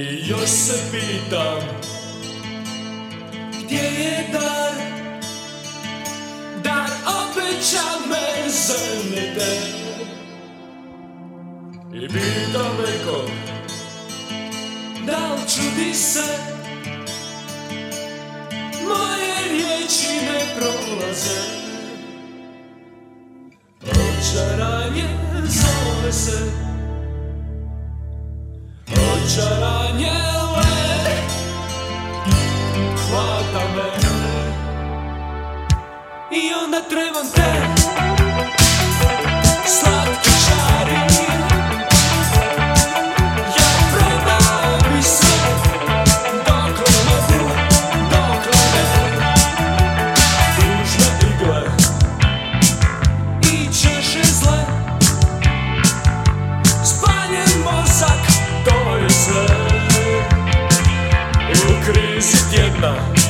I još se pitam, gdje je dar? Dar obećan me zemljete. I pitam nekog, da li čudi se, moje riječi ne prolaze. Očaranje zove se, očaranje le, hvata me. I onda trebam te, slatki čari. Ja probam i sve, dokle mogu, dokle ne. Tužne igle i češe zle, spaljen mozak, to je sve. U krizi tjedna